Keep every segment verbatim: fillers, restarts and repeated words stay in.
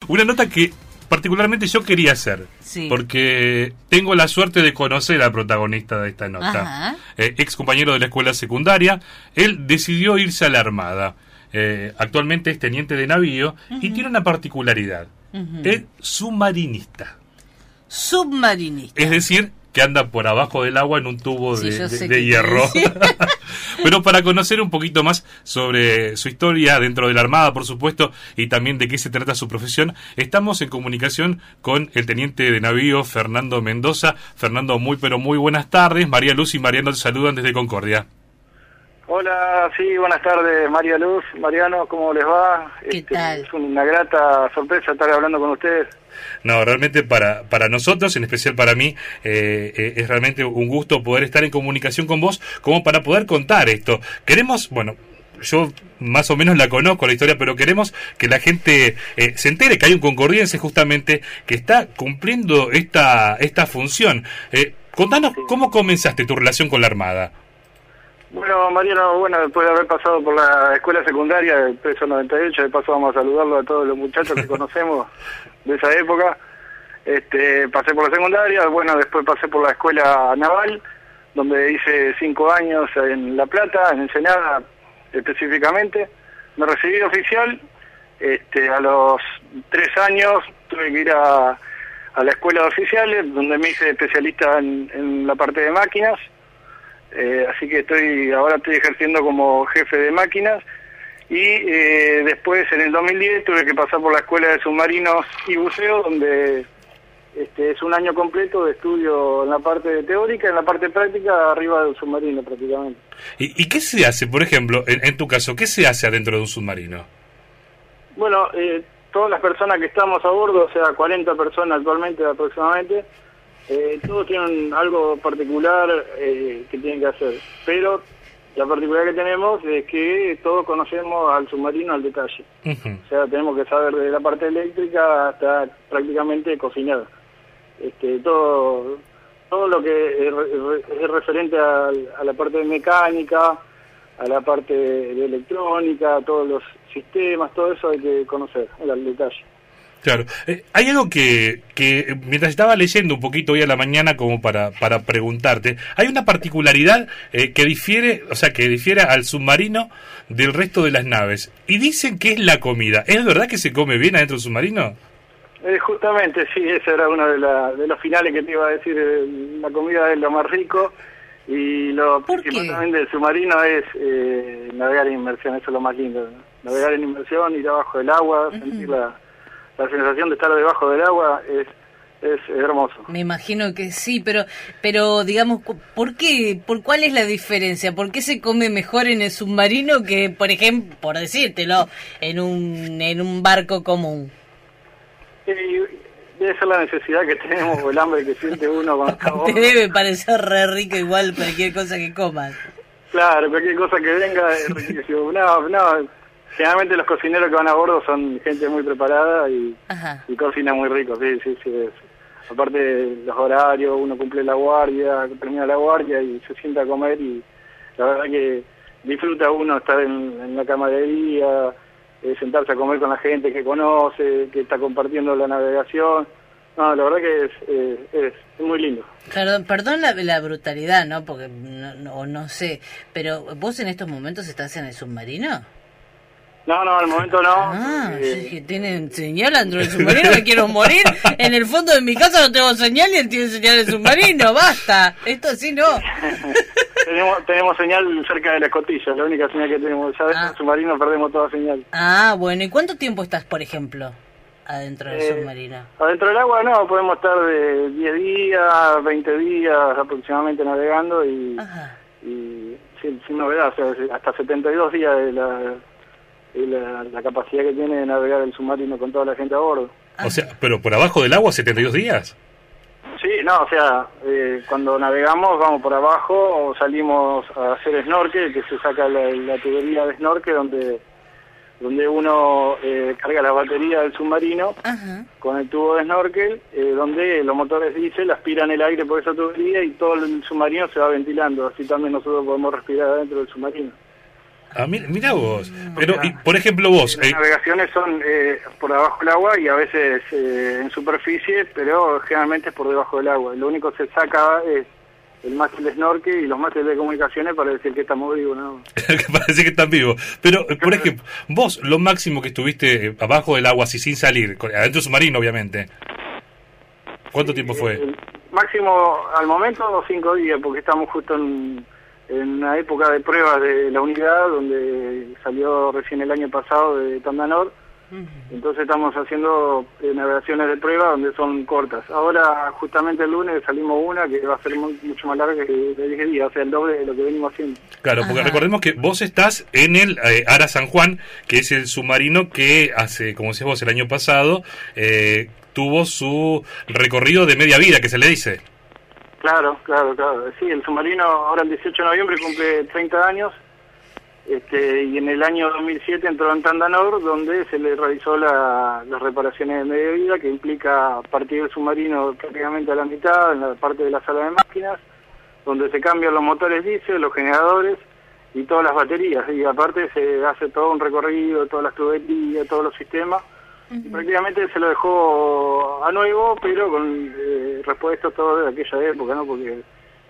Una nota que particularmente yo quería hacer, sí. porque tengo la suerte de conocer al protagonista de esta nota, eh, ex compañero de la escuela secundaria. Él decidió irse a la Armada, eh, actualmente es teniente de navío, uh-huh. y tiene una particularidad, uh-huh. es submarinista. Submarinista. Es decir, que anda por abajo del agua en un tubo sí, de, de, de hierro. Pero para conocer un poquito más sobre su historia dentro de la Armada, por supuesto, y también de qué se trata su profesión, estamos en comunicación con el teniente de navío Fernando Mendoza. Fernando, muy pero muy buenas tardes. María Luz y Mariano te saludan desde Concordia. Hola, sí, buenas tardes, María Luz, Mariano, ¿cómo les va? ¿Qué este, tal? Es una grata sorpresa estar hablando con ustedes. No, realmente para para nosotros, en especial para mí, eh, eh, es realmente un gusto poder estar en comunicación con vos, como para poder contar esto. Queremos, bueno, yo más o menos la conozco la historia, pero queremos que la gente eh, se entere que hay un concordiense justamente que está cumpliendo esta esta función. Eh, contanos, sí. ¿Cómo comenzaste tu relación con la Armada? Bueno, Mariano, bueno, después de haber pasado por la escuela secundaria, el Peso noventa y ocho, de paso vamos a saludarlo a todos los muchachos que conocemos de esa época. Este, pasé por la secundaria, bueno, después pasé por la escuela naval, donde hice cinco años en La Plata, en Ensenada específicamente. Me recibí de oficial, este, a los tres años tuve que ir a, a la escuela de oficiales, donde me hice especialista en, en la parte de máquinas. Eh, así que estoy ahora estoy ejerciendo como jefe de máquinas y eh, después en el dos mil diez tuve que pasar por la escuela de submarinos y buceo, donde este es un año completo de estudio en la parte teórica y en la parte práctica arriba del submarino prácticamente. ¿Y, y qué se hace, por ejemplo, en, en tu caso, qué se hace adentro de un submarino? Bueno, eh, todas las personas que estamos a bordo, o sea, cuarenta personas actualmente aproximadamente, Eh, todos tienen algo particular eh, que tienen que hacer, pero la particularidad que tenemos es que todos conocemos al submarino al detalle. Uh-huh. O sea, tenemos que saber desde la parte eléctrica hasta prácticamente cocinar. Este, todo todo lo que es, es referente a, a la parte de mecánica, a la parte de electrónica, todos los sistemas, todo eso hay que conocer al detalle. Claro, eh, hay algo que, que mientras estaba leyendo un poquito hoy a la mañana como para, para preguntarte, hay una particularidad eh, que difiere, o sea, que difiere al submarino del resto de las naves, y dicen que es la comida. ¿Es verdad que se come bien adentro del submarino? Eh, justamente, sí, ese era uno de, la, de los finales que te iba a decir. Eh, la comida es lo más rico, y lo principal del submarino es eh, navegar en inmersión, eso es lo más lindo, ¿no? Navegar en inmersión, ir abajo del agua, uh-huh. sentir la... La sensación de estar debajo del agua es, es hermoso. Me imagino que sí, pero pero digamos, ¿por qué? ¿Por cuál es la diferencia? ¿Por qué se come mejor en el submarino que, por ejemplo, por decírtelo, en un en un barco común? Eh, debe ser la necesidad que tenemos o el hambre que siente uno cuando está a bordo. Te debe parecer re rico igual cualquier cosa que comas. Claro, cualquier cosa que venga es riquísimo. No, no. Generalmente los cocineros que van a bordo son gente muy preparada y, y cocina muy rico, sí, sí, sí. Es. Aparte de los horarios, uno cumple la guardia, termina la guardia y se sienta a comer, y la verdad que disfruta uno estar en, en la camaradería, eh, sentarse a comer con la gente que conoce, que está compartiendo la navegación. No, la verdad que es, eh, es, es muy lindo. Perdón, perdón la, la brutalidad, ¿no? Porque no, no, no sé, pero ¿vos en estos momentos estás en el submarino? No, no, al momento no. Ah, eh, sí, ¿tienen señal dentro del submarino? Me quiero morir. En el fondo de mi casa no tengo señal y él tiene señal del submarino. Basta. Esto sí no. tenemos tenemos señal cerca de la escotilla, la única señal que tenemos. Ya dentro ah. del submarino perdemos toda señal. Ah, bueno. ¿Y cuánto tiempo estás, por ejemplo, adentro del eh, submarino? Adentro del agua no, podemos estar de diez días, veinte días aproximadamente navegando y, y sin, sin novedad, o sea, hasta setenta y dos días de la... y la, la capacidad que tiene de navegar el submarino con toda la gente a bordo. O sea, pero por abajo del agua setenta y dos días. Sí, no, o sea, eh, cuando navegamos vamos por abajo o salimos a hacer snorkel, que se saca la, la tubería de snorkel donde donde uno eh, carga la batería del submarino. Ajá. Con el tubo de snorkel, eh, donde los motores diésel aspiran el aire por esa tubería y todo el submarino se va ventilando, así también nosotros podemos respirar adentro del submarino. Ah, mira, mira vos. Pero, y, por ejemplo, vos... Las eh, navegaciones son eh, por debajo del agua y a veces eh, en superficie, pero generalmente es por debajo del agua. Lo único que se saca es el mástil de snorkel y los mástiles de comunicaciones para decir que estamos vivos, ¿no? que parece que están vivos. Pero, eh, por ejemplo, vos, lo máximo que estuviste eh, abajo del agua, así sin salir, con- adentro submarino, obviamente. ¿Cuánto tiempo fue? El máximo al momento cinco días, porque estamos justo en, en una época de pruebas de la unidad, donde salió recién el año pasado de Tandanor. Entonces estamos haciendo eh, navegaciones de prueba donde son cortas. Ahora, justamente el lunes, salimos una que va a ser muy- mucho más larga que de diez días, o sea, el doble de lo que venimos haciendo. Claro, porque Ajá. recordemos que vos estás en el eh, Ara San Juan, que es el submarino que hace, como decís vos, el año pasado, eh, tuvo su recorrido de media vida, que se le dice. Claro, claro, claro. Sí, el submarino ahora el dieciocho de noviembre cumple treinta años. Este, y en el año dos mil siete entró en Tandanor, donde se le realizó la, las reparaciones de media vida, que implica partir el submarino prácticamente a la mitad, en la parte de la sala de máquinas, donde se cambian los motores diésel, los generadores y todas las baterías. Y aparte se hace todo un recorrido, todas las tuberías, todos los sistemas. Y prácticamente se lo dejó a nuevo, pero con eh, repuestos todo de aquella época, ¿no? Porque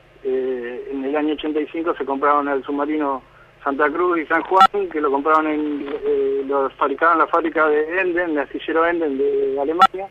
eh, en el año ochenta y cinco se compraron el submarino Santa Cruz y San Juan, que lo compraron en, eh, lo fabricaron en la fábrica de Enden, de astillero Enden de Alemania,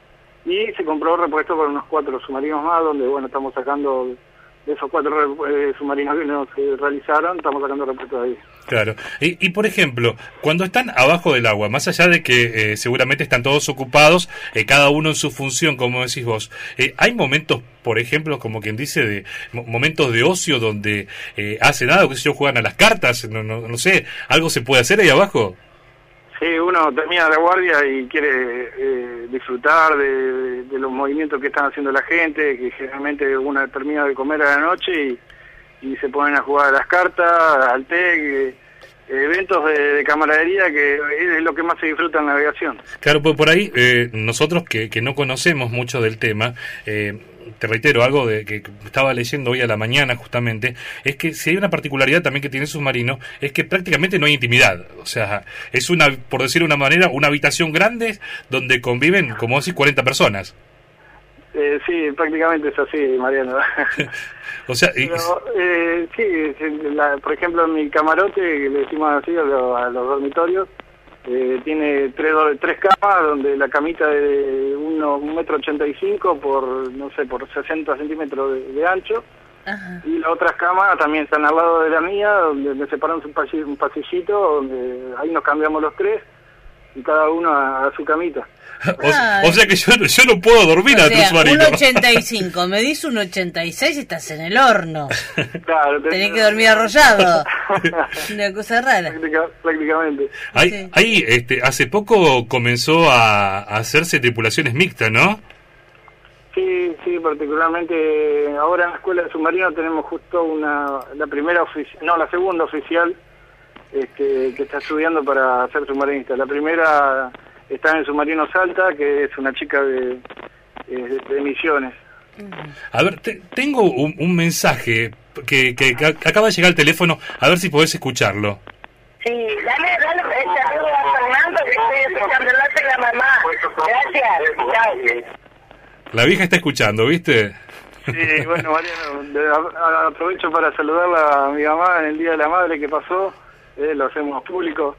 y se compró repuesto para unos cuatro submarinos más, donde bueno, estamos sacando de esos cuatro eh, submarinos que nos eh, realizaron, estamos sacando repuestos de ahí. Claro. Y, y, por ejemplo, cuando están abajo del agua, más allá de que eh, seguramente están todos ocupados, eh, cada uno en su función, como decís vos, eh, hay momentos, por ejemplo, como quien dice, de mo- momentos de ocio donde eh, hacen algo, que sé yo, juegan a las cartas, no, no, no sé, algo se puede hacer ahí abajo. Sí, uno termina la guardia y quiere eh, disfrutar de, de, de los movimientos que están haciendo la gente, que generalmente uno termina de comer a la noche y, y se ponen a jugar a las cartas, al T E C, eh, eventos de, de camaradería, que es lo que más se disfruta en la navegación. Claro, pues por ahí eh, nosotros que, que no conocemos mucho del tema, eh, te reitero algo de que estaba leyendo hoy a la mañana justamente, es que si hay una particularidad también que tiene el submarino, es que prácticamente no hay intimidad. O sea, es una, por decirlo de una manera, una habitación grande donde conviven, como decís, cuarenta personas. Eh, sí, prácticamente es así, Mariano. O sea, y- Pero, eh, sí, sí, la- por ejemplo, en mi camarote, que le decimos así a, lo- a los dormitorios, eh, tiene tres, do- tres camas, donde la camita de uno, un metro ochenta y cinco por, no sé, por sesenta centímetros de, de ancho, Ajá. y las otras camas también están al lado de la mía, donde me separamos un, pasi- un pasillito, donde ahí nos cambiamos los tres, y cada uno a, a su camita. o, o sea que yo, no- yo no puedo dormir O adentro del sea, un submarino. ochenta y cinco, me dice un ochenta y seis y estás en el horno. Claro, Tenés que dormir arrollado. Una cosa rara. Práctica- prácticamente. Ahí, Sí. ahí este, hace poco comenzó a, a hacerse tripulaciones mixtas, ¿no? Sí, sí, particularmente ahora en la escuela de submarino tenemos justo una, la primera oficial, no, la segunda oficial este, que está estudiando para ser submarinista. La primera está en el submarino Salta, que es una chica de, de, de Misiones. A ver, te- tengo un, un mensaje que, que, que acaba de llegar al teléfono, a ver si podés escucharlo. Sí, dale, dale, este saludo a Fernando, que estoy escuchando el la mamá. Gracias. Chao. La vieja está escuchando, ¿viste? Sí, bueno, Mariano, de- a- a- aprovecho para saludarla a mi mamá en el Día de la Madre que pasó, eh, lo hacemos público.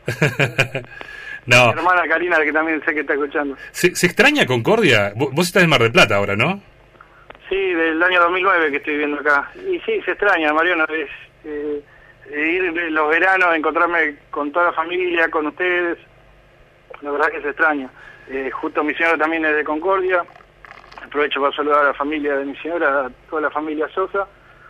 No, Mi hermana Karina, que también sé que está escuchando. ¿se, se extraña Concordia? Vos vos estás en Mar del Plata ahora, ¿no? Sí, del año dos mil nueve que estoy viviendo acá. Y sí, se extraña, Mariano, es eh, ir de los veranos, encontrarme con toda la familia, con ustedes. La verdad que se extraña. Eh, justo mi señora también es de Concordia. Aprovecho para saludar a la familia de mi señora, a toda la familia Sosa.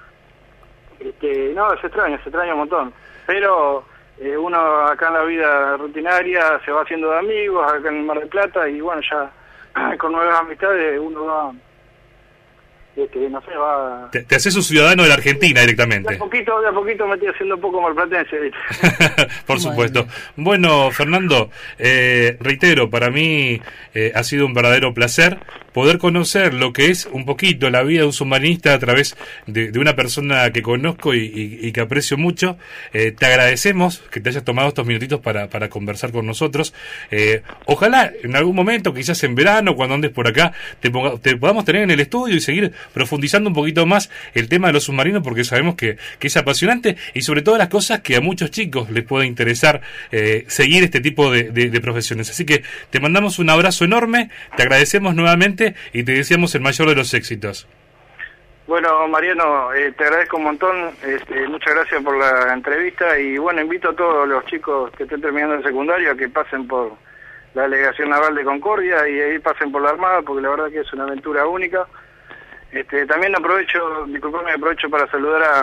Este, no, se extraña, se extraña un montón. Pero eh, uno acá en la vida rutinaria se va haciendo de amigos, acá en el Mar del Plata, y bueno, ya con nuevas amistades uno va este, no sé, va... Te, te haces un ciudadano de la Argentina directamente. De a poquito, de a poquito me estoy haciendo un poco malplatense, ¿viste? Por supuesto. Bueno, Fernando, eh, reitero, para mí eh, ha sido un verdadero placer poder conocer lo que es un poquito la vida de un submarinista a través de, de una persona que conozco y, y, y que aprecio mucho. Eh, te agradecemos que te hayas tomado estos minutitos para, para conversar con nosotros. Eh, ojalá en algún momento, quizás en verano, cuando andes por acá, te, ponga, te podamos tener en el estudio y seguir profundizando un poquito más el tema de los submarinos, porque sabemos que, que es apasionante y sobre todo las cosas que a muchos chicos les puede interesar eh, seguir este tipo de, de, de profesiones. Así que te mandamos un abrazo enorme, te agradecemos nuevamente y te deseamos el mayor de los éxitos. Bueno, Mariano, eh, te agradezco un montón, este, muchas gracias por la entrevista y bueno, invito a todos los chicos que estén terminando el secundario a que pasen por la Delegación Naval de Concordia y ahí pasen por la Armada, porque la verdad que es una aventura única. Este, también aprovecho, disculpame, aprovecho para saludar a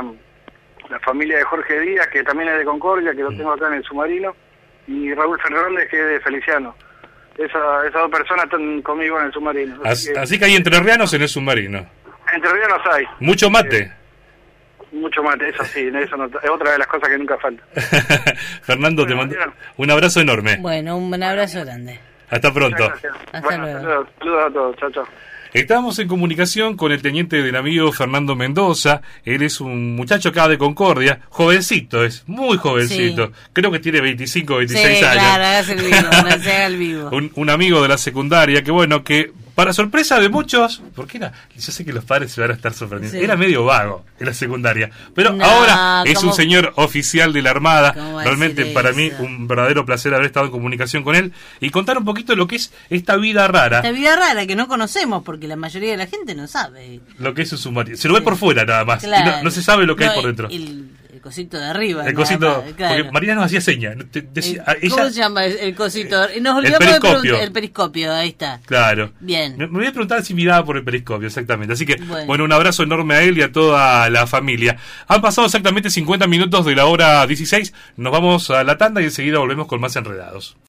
la familia de Jorge Díaz, que también es de Concordia, que lo tengo acá en el submarino, y Raúl Fernández, que es de Feliciano. Esa, esas dos personas están conmigo en el submarino. Así, así, que, así que hay entrerrianos en el submarino. Entrerrianos hay. ¿Mucho mate? Eh, mucho mate, eso sí, eso no, es otra de las cosas que nunca falta. Fernando, bueno, te mando bien. Un abrazo enorme. Bueno, un abrazo grande. Hasta pronto. Hasta bueno, luego. Saludos, saludos a todos, chao, chao. Estamos en comunicación con el teniente de navío Fernando Mendoza. Él es un muchacho acá de Concordia, jovencito, es muy jovencito. Sí. Creo que tiene veinticinco, veintiséis sí, años. Claro, hace el vivo, hace el vivo. un, un amigo de la secundaria que, bueno, que para sorpresa de muchos, porque era, yo sé que los padres se van a estar sorprendiendo, sí. Era medio vago en la secundaria, pero no, ahora es un señor oficial de la Armada. Realmente para mí un verdadero placer haber estado en comunicación con él y contar un poquito lo que es esta vida rara. Esta vida rara que no conocemos porque la mayoría de la gente no sabe. Lo que es un submarino. Se lo ve por fuera nada más. Claro. Y no, no se sabe lo que no, hay por dentro. El, el cosito de arriba. El cosito. Más, claro. Porque María nos hacía señas. Decía, el, ¿Cómo ella, se llama el, el cosito? Nos olvidamos el periscopio. De el periscopio, ahí está. Claro. Bien. Me, me voy a preguntar si miraba por el periscopio, exactamente. Así que, bueno. bueno, un abrazo enorme a él y a toda la familia. Han pasado exactamente cincuenta minutos de la hora dieciséis. Nos vamos a la tanda y enseguida volvemos con más Enredados.